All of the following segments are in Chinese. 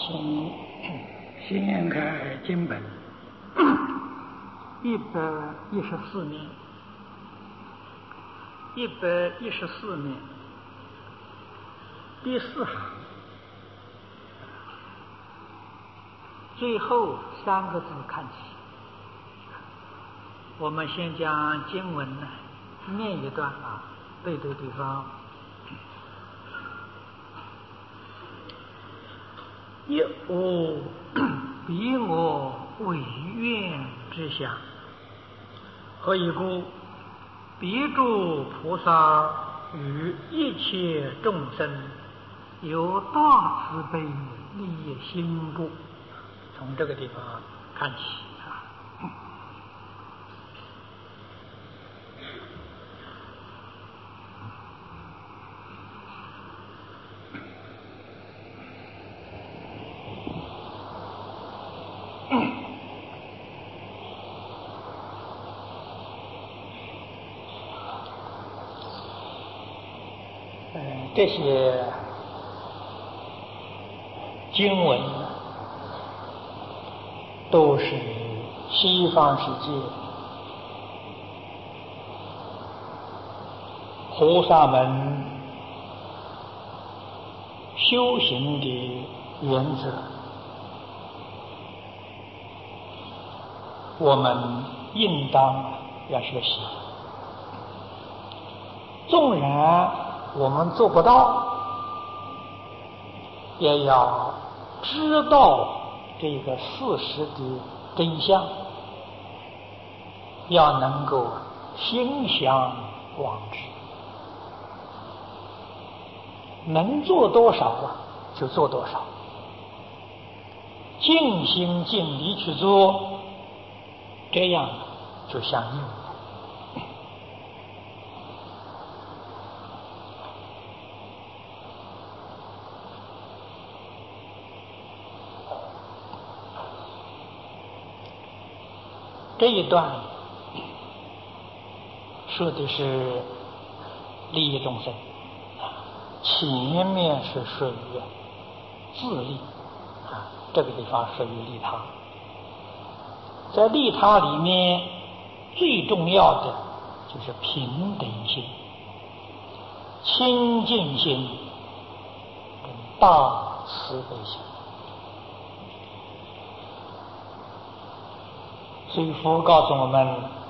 先开经本114面，114面第4行最后3个字看起。我们先将经文呢念一段对对方。一无彼我违愿之相，何以故？彼诸菩萨与一切众生有大慈悲利心故。从这个地方看起这些经文都是西方世界菩萨们修行的原则，我们应当要学习。纵然我们做不到，也要知道这个事实的真相，要能够心向往之，能做多少就做多少，尽心尽力去做，这样就相应了。这一段说的是利益众生，前面是属于自利这个地方属于利他。在利他里面最重要的就是平等心、清净心跟大慈悲心。所以佛告诉我们，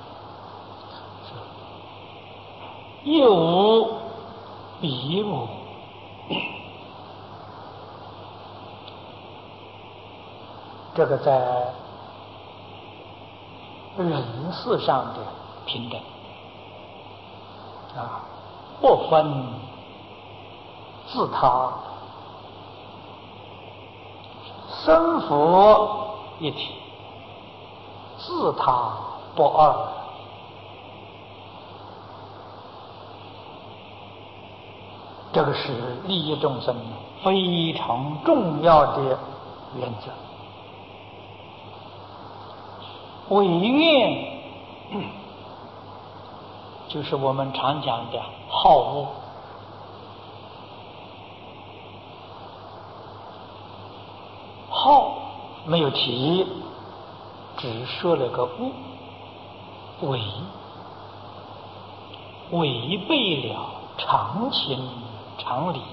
一无彼我，这个在人事上的平等不分自他，生佛一体，自他不二。这个是利益众生非常重要的原则。违愿就是我们常讲的好恶，好没有提，只说了个恶，违背了常情常理。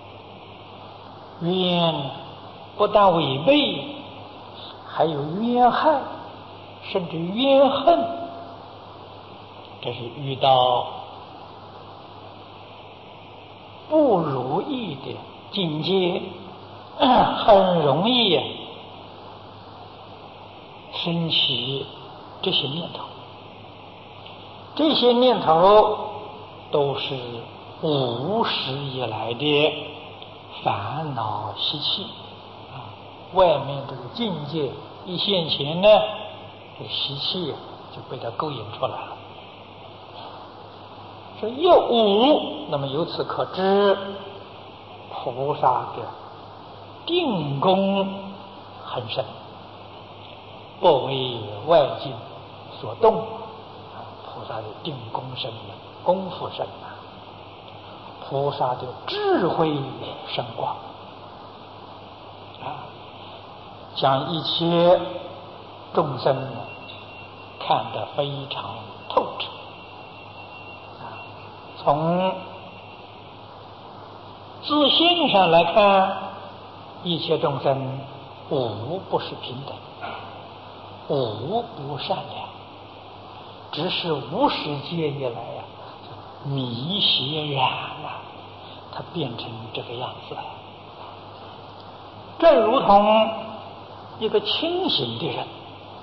冤不但违背，还有冤害，甚至冤恨。这是遇到不如意的境界，很容易升起这些念头。这些念头都是无始以来的烦恼习气外面这个境界一现前呢，这习气就被它勾引出来了。说一无，那么由此可知菩萨的定功很深，不为外境所动。菩萨的定功深，功夫深菩萨的智慧深广将一切众生看得非常透彻从自性上来看，一切众生无不是平等，无不善良，只是无始劫以来迷邪染了，它变成这个样子了。正如同一个清醒的人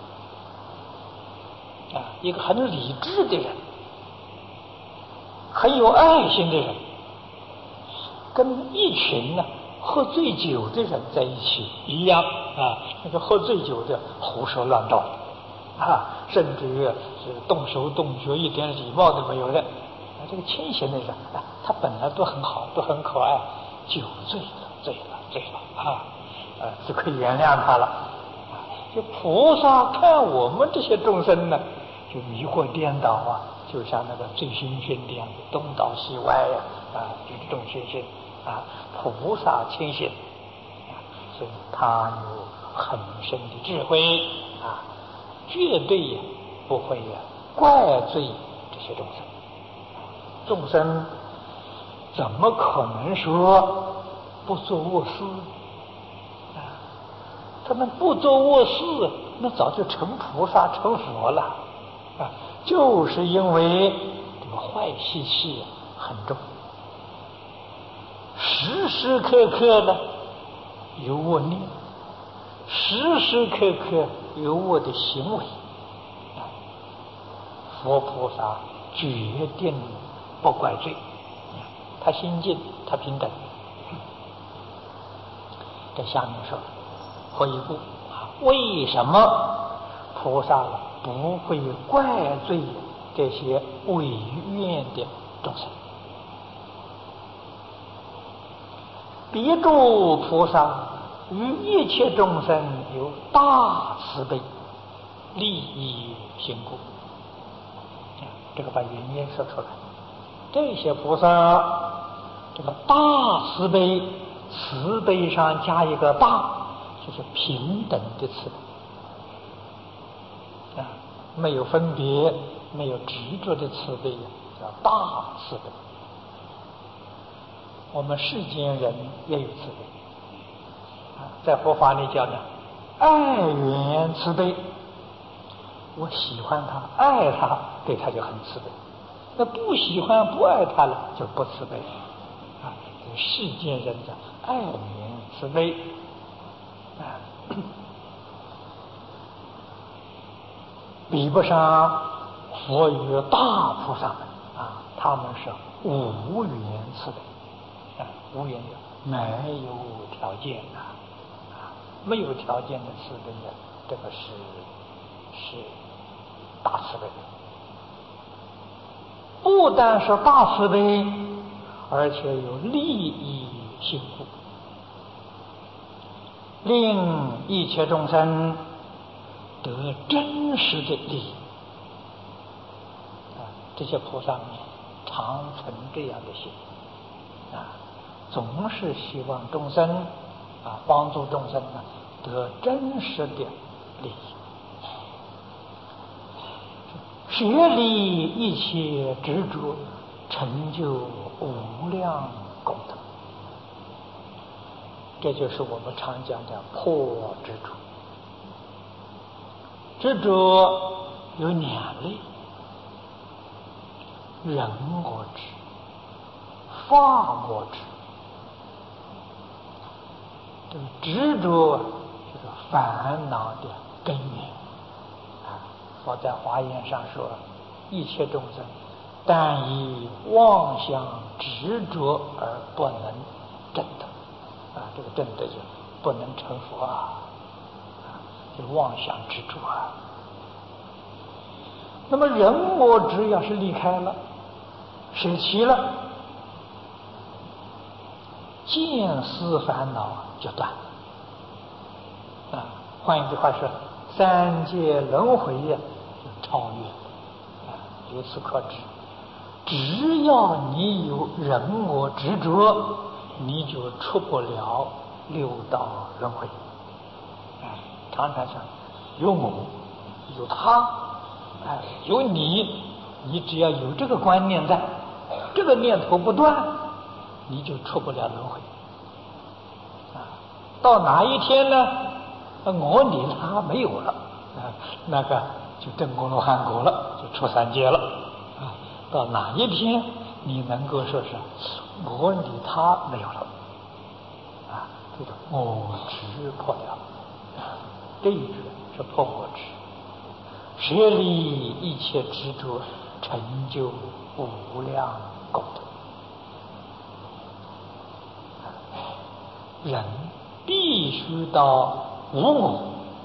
一个很理智的人，很有爱心的人，跟一群喝醉酒的人在一起一样那个喝醉酒的胡说乱道甚至于是动手动脚，一点礼貌都没有的。这个清醒的人他本来都很好，都很可爱，酒醉了就可以原谅他了。就菩萨看我们这些众生呢，就迷惑颠倒就像那个醉醺醺的样子，东倒西歪就这种情形菩萨清醒所以他有很深的智慧绝对不会怪罪这些众生。众生怎么可能说不做恶事他们不做恶事，那早就成菩萨成佛了就是因为这个坏习气很重，时时刻刻的有恶念，时时刻刻有恶的行为佛菩萨决定不怪罪，他心净，他平等。这下面说何以故？为什么菩萨不会怪罪这些违愿的众生？别诸菩萨于一切众生有大慈悲，利益行故。这个把原因说出来。这些菩萨这个大慈悲，慈悲上加一个大，就是平等的慈悲没有分别，没有执着的慈悲叫大慈悲。我们世间人也有慈悲在佛法里讲爱缘慈悲，我喜欢他，爱他，对他就很慈悲。那不喜欢不爱他了，就不慈悲世间人的爱缘慈悲比不上佛与大菩萨们他们是无缘慈悲无缘的，没有条件没有条件的慈悲这个是大慈悲。不但是大慈悲，而且有利益行故，令一切众生得真实的利益这些菩萨们常存这样的心总是希望众生帮助众生得真实的利益。舍离一切执着，成就无量功德。这就是我们常讲的破执着。执着有两类：人我执、法我执。这个执着就是烦恼的根源佛在华严上说，一切众生但以妄想执着而不能证得这个证得就不能成佛就妄想执着那么人我执要是离开了，舍弃了，见思烦恼就断了换一句话说，三界轮回就超越由此可知，只要你有人我执着，你就出不了六道轮回常常想，有我，有他，有你，你只要有这个观念在，这个念头不断，你就出不了轮回。到哪一天呢？我你他没有了，那个就证阿罗汉果了，就出三界了。到哪一天你能够说是我你他没有了？这个我执破了，这一句是破我执，舍离一切执着，成就无量功德。人必须到无我，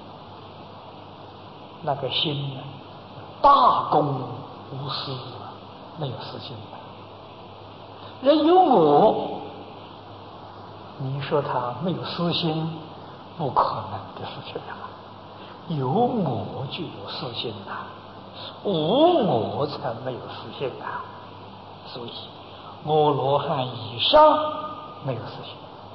那个心大公无私，没有私心。人有我，你说他没有私心，不可能的事情啊！有我就有私心呐，无我才没有私心啊。所以阿罗汉以上没有私心。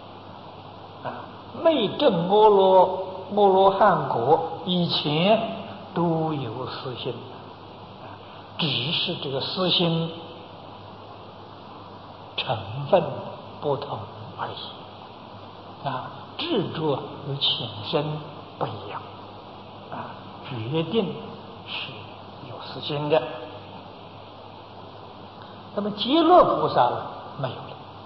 没证阿罗汉果以前都有私心，只是这个私心成分不同而已。执着与浅深不一样，决定是有私心的。那么极乐菩萨没有了。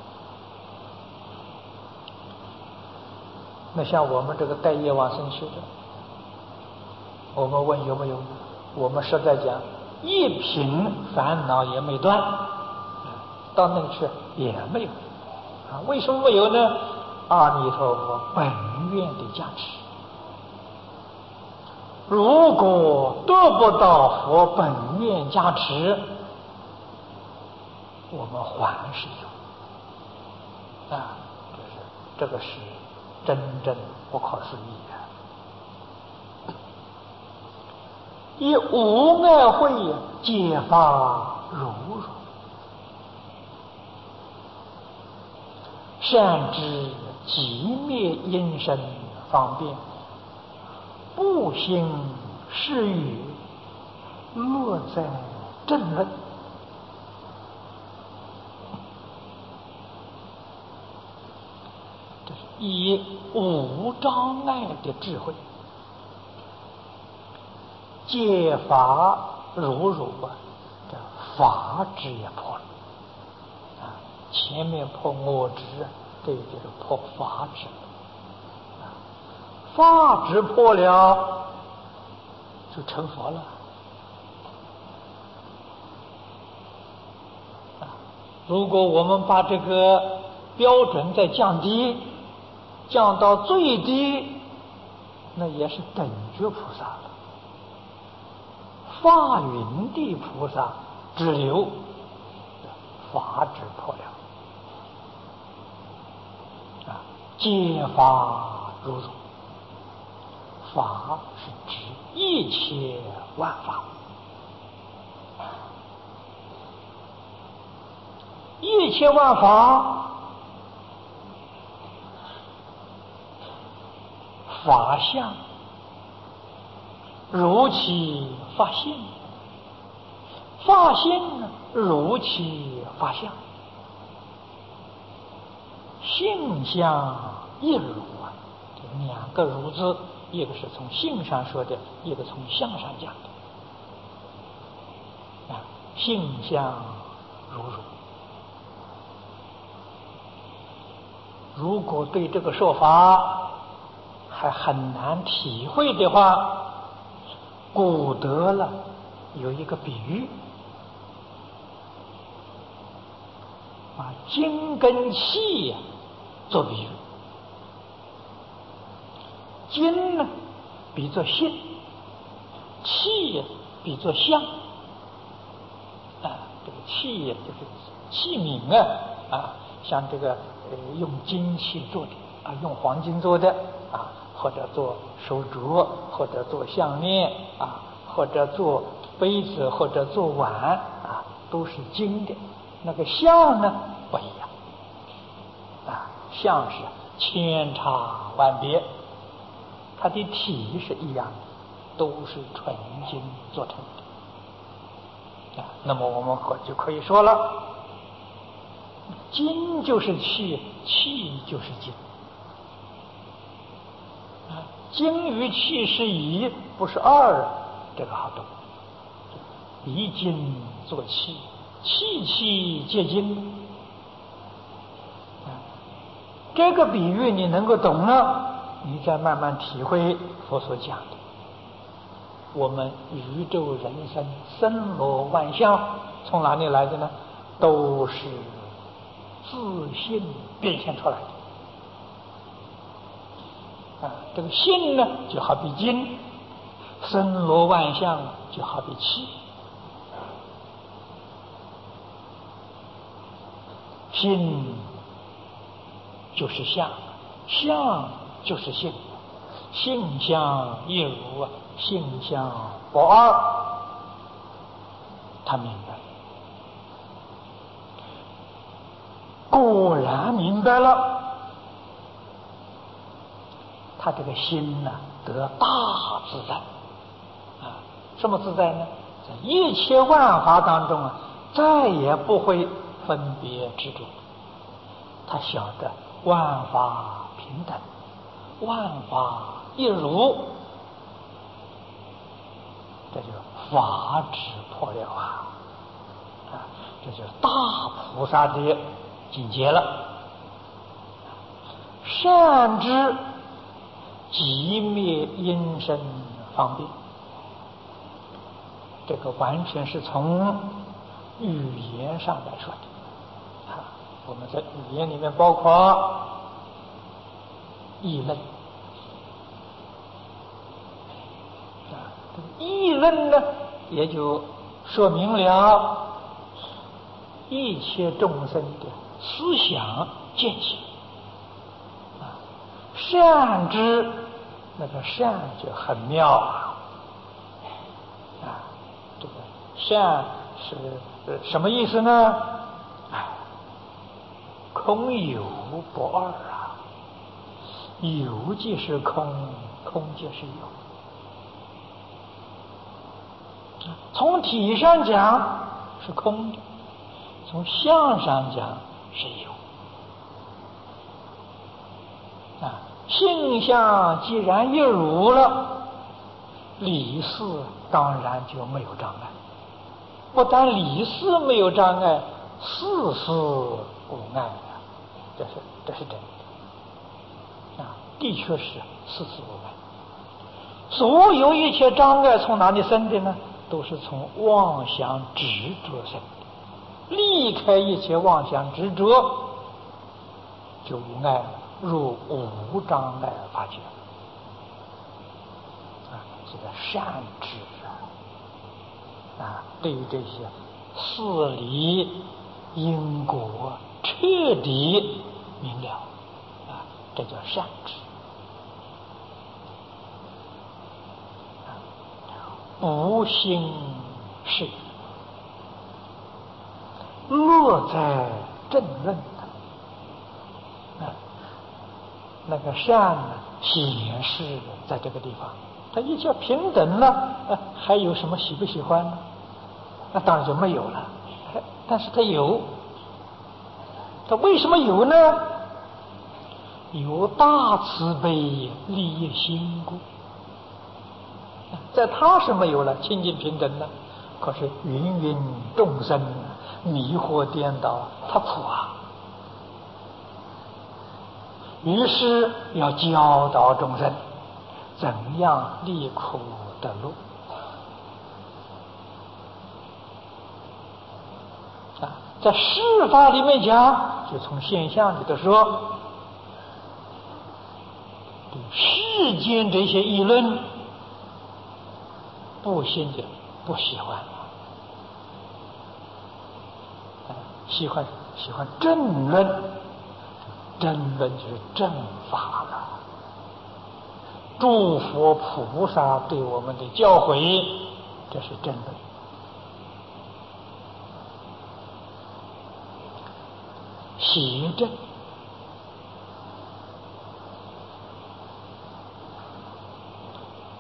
那像我们这个带业往生修的，我们问有没有？我们实在讲，一品烦恼也没断，到那去也没有。为什么没有呢？阿弥陀佛本愿的加持。如果得不到佛本愿加持，我们还是有。这个是真正不可思议的。以无碍慧揭发如如，善知寂灭因身方便，不兴是语，乐在正论。这是以无障碍的智慧揭法如如这法执也破了前面破我执这个就是破法执法执破了就成佛了如果我们把这个标准再降低，降到最低，那也是等觉菩萨了。法云地菩萨只留法执破了揭法如如，法是指一切万法，一切万法法相如其法性，法性如其法相，性相一如这两个如字，一个是从性上说的，一个从相上讲的性相如如。如果对这个说法还很难体会的话，古德了有一个比喻，把筋跟气做比喻。筋呢比作性，气比作相这个气就是器皿像这个用金器做的用黄金做的或者做手镯，或者做项链或者做杯子，或者做碗都是金的。那个相呢不一样相是千差万别， 它的体是一样的，都是纯金做成的。那么我们就可以说了，金就是气，气就是金。金与气是一，不是二，这个好懂。以金做气，气气皆金。这个比喻你能够懂了，你再慢慢体会佛所讲的。我们宇宙人生森罗万象，从哪里来的呢？都是自信变现出来的。这个性呢，就好比金，森罗万象就好比气。性就是相，相就是性，性相一如，性相不二。他明白，果然明白了，他这个心呢，得大自在。什么自在呢？在一切万法当中再也不会分别执着。他晓得万法平等，万法一如，这就法旨破了这就是大菩萨的境界了。善知即灭因身方便，这个完全是从语言上来说的。我们在语言里面包括议论，议论呢，也就说明了一切众生的思想见解。善知，那个善就很妙这个善是什么意思呢？空有不二有即是空，空即是有。从体上讲是空的，从相上讲是有。性相既然一如了，理事当然就没有障碍。不但理事没有障碍，事事无碍。这是真的的确是事事无碍。所有一切障碍从哪里生的呢？都是从妄想执着生的。离开一切妄想执着，就无碍，入无障碍法界。这个善知对于这些事理因果彻底明了这叫善知。不兴是乐在正论那个善呢，显示在这个地方。他一切平等了，还有什么喜不喜欢呢？那当然就没有了。但是他有，他为什么有呢？有大慈悲利益心故。在他是没有了清净平等的，可是芸芸众生迷惑颠倒，他苦于是要教导众生怎样离苦得乐在事法里面讲，就从现象里头说，世间这些议论不信的不喜欢，喜欢正论，正论就是正法了。诸佛菩萨对我们的教诲，这是正论。邪正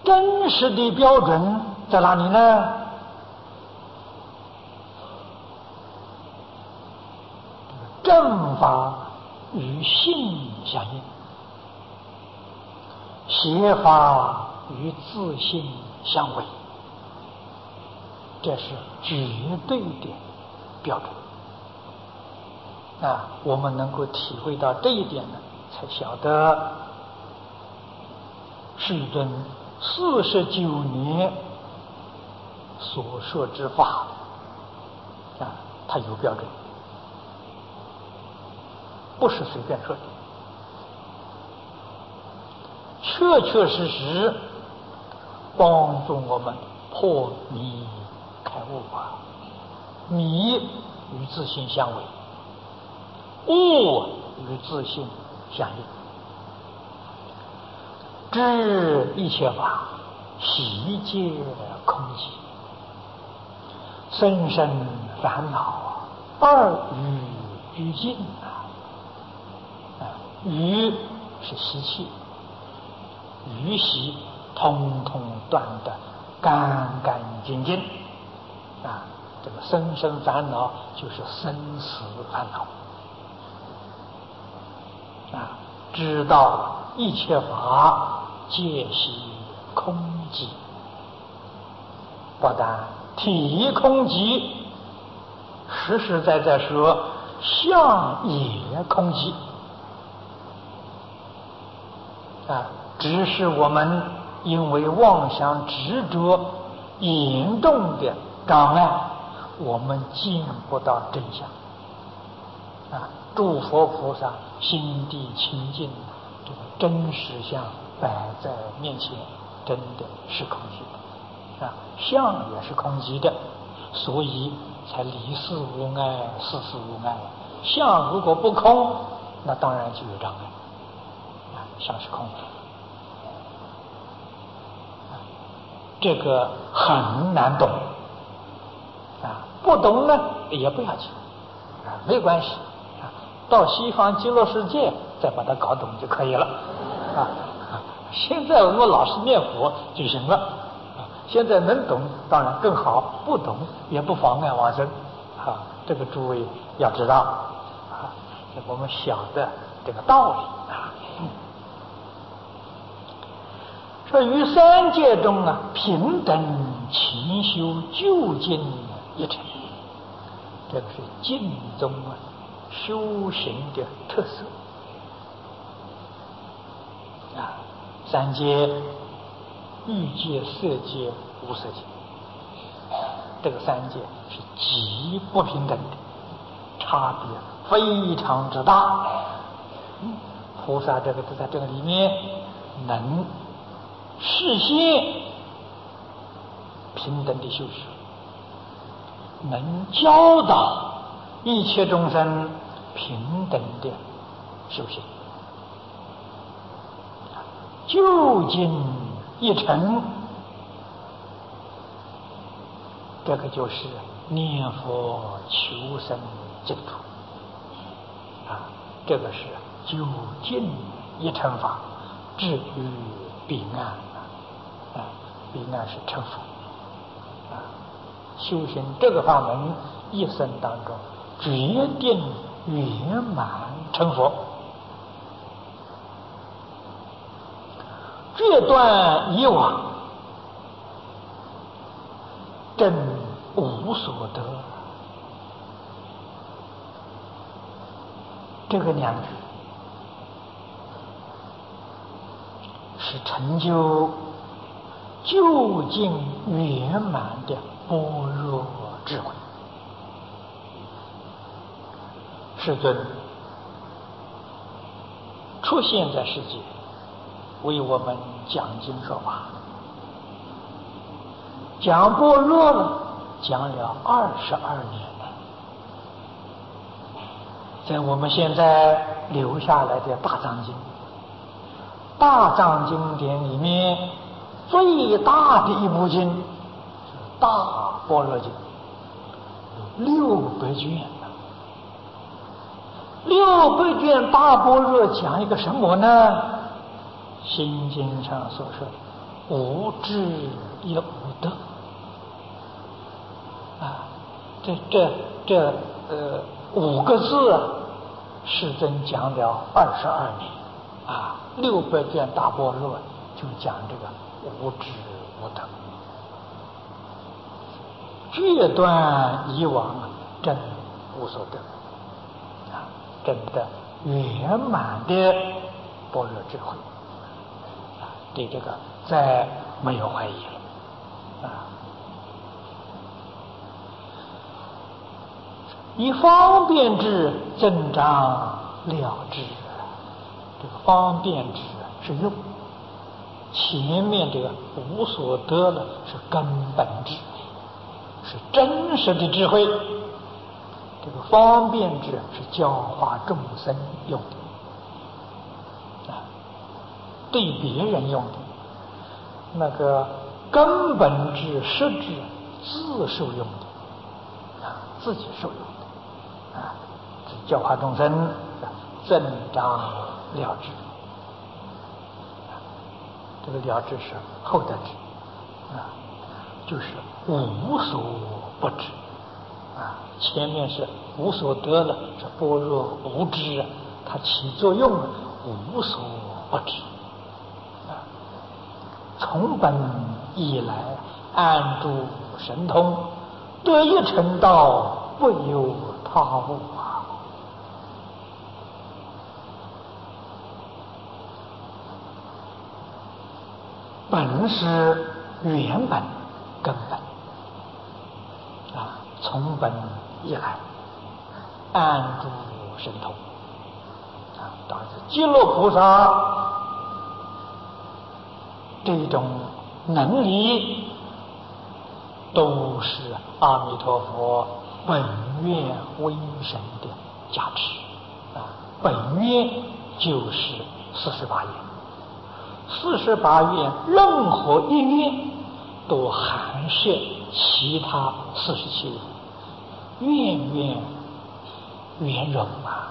真实的标准在哪里呢？正法与性相应，邪法与自性相违，这是绝对的标准。我们能够体会到这一点呢，才晓得世尊49年所说之法它有标准，不是随便说的，确确实实帮助我们破迷开悟迷与自性相违，悟与自性相应，知一切法悉皆空寂，生生烦恼二语俱尽语是习气，语习通通断得干干净净这个生生烦恼就是生死烦恼知道一切法皆悉空寂，不但体空寂，实实在在说相也空寂只是我们因为妄想执着严重的障碍，我们见不到真相诸佛菩萨心地清净，这个真实相摆在面前，真的是空寂相也是空寂的，所以才离事无碍，事事无碍。相如果不空，那当然就有障碍相是空的这个很难懂不懂呢也不要紧没关系到西方极乐世界再把它搞懂就可以了现在我们老实念佛就行了现在能懂当然更好，不懂也不妨碍往生这个诸位要知道我们晓得这个道理说于三界中平等勤修究竟一成，这个是净宗修行的特色三界欲界、色界、无色界，这个三界是极不平等的，差别非常之大菩萨这个都在这个里面能实现平等的修学，能教导一切众生平等的修行，究竟一成，这个就是念佛求生净土这个是究竟一成法，至于彼岸彼岸是成佛修行这个法门一生当中决定圆满成佛，决断以往真无所得，这个两句是成就究竟圆满的般若智慧。世尊出现在世界，为我们讲经说法，讲般若了，讲了22年了。在我们现在留下来的大藏经，大藏经典里面最大的一部经是大般若经，600卷600卷大般若讲一个什么呢？心经上所说的无智亦无得啊！这5个字啊，世尊讲了22年啊，600卷大般若就讲这个无智无得，决断以往真无所得啊，真的圆满的般若智慧啊，对这个再没有怀疑了啊。以方便智增长了知，这个方便智是用，前面这个无所得了是根本智，是真实的智慧。这个方便智是教化众生用的啊，对别人用的。那个根本智实智自受用的啊，自己受用的啊，教化众生，增长了知。这个了知是后得知啊，就是无所不知啊。前面是无所得了，是般若无知啊，它起作用了，无所不知啊。从本以来安住神通，得一成道，不由他物啊。本是原本根本啊，从本以来安住神通啊，当然是极乐菩萨这种能力，都是阿弥陀佛本愿威神的加持啊。本愿就是48愿。48愿任何一愿都含摄其他47愿，愿愿圆融啊！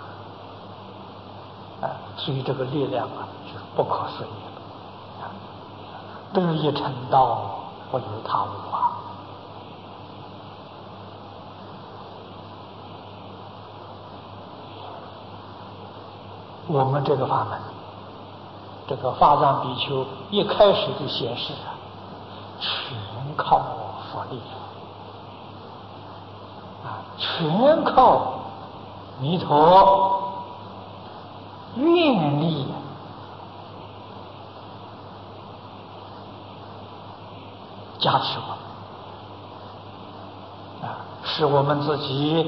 所以这个力量啊是不可思议的啊！得一成道，不由他物啊！我们这个法门，这个法藏比丘一开始就显示啊，全靠佛力啊，全靠弥陀愿力加持我们啊，使我们自己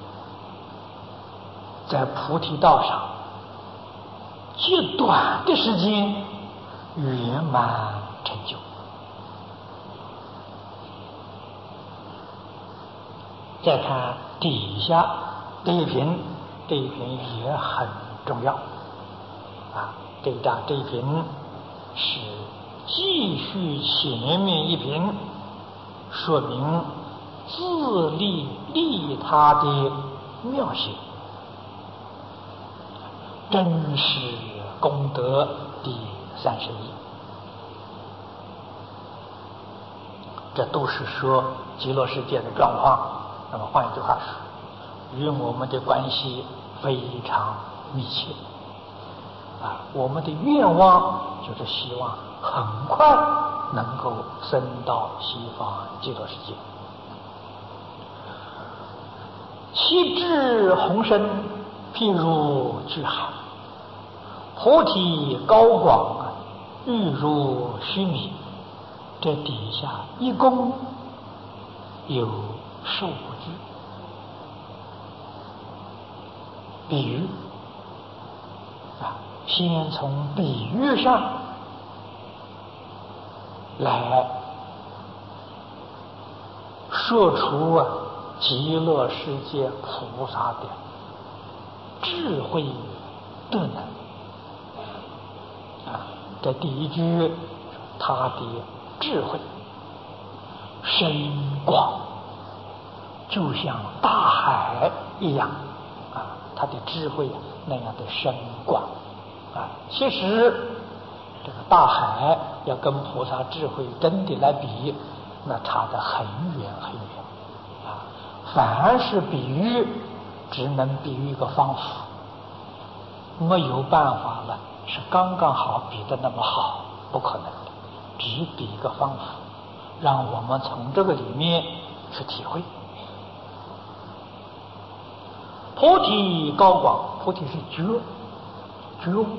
在菩提道上极短的时间圆满成就。再看底下这一品，这一品也很重要啊。这一品是继续前面一品，说明自利利他的妙行，真实功德第31。这都是说极乐世界的状况。那么换一句话说，与我们的关系非常密切啊！我们的愿望就是希望很快能够升到西方极乐世界。其智宏深，譬如巨海；菩提高广，欲如须弥。这底下一共有15句，比喻啊，先从比喻上来说出极乐世界菩萨的智慧德能啊。这第一句，他的智慧深广，就像大海一样啊，他的智慧那样的深广啊。其实这个大海要跟菩萨智慧真的来比，那差得很远很远啊！凡是比喻，只能比喻一个方法，没有办法了，是刚刚好比的那么好，不可能的，只比一个方法，让我们从这个里面去体会。菩提高广，菩提是觉悟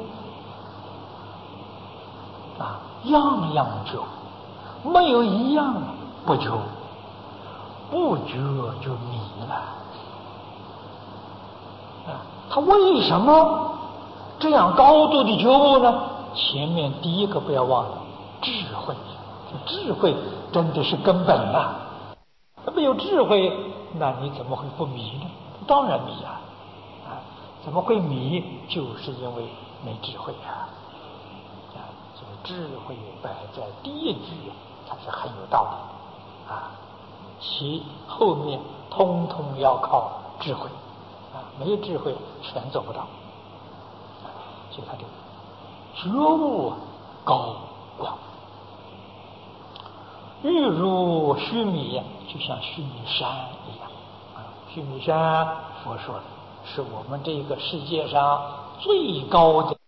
啊，样样觉悟，没有一样不觉悟，不觉就迷了啊。他为什么这样高度的觉悟呢？前面第一个不要忘了智慧，智慧真的是根本呐。没有智慧，那你怎么会不迷呢？当然迷啊！怎么会迷？就是因为没智慧啊！这个智慧摆在第一句，它是很有道理的啊。其后面通通要靠智慧啊，没有智慧全做不到。所以他的觉悟高广，玉如须弥，就像须弥山一样啊。须弥山佛说的是我们这个世界上最高的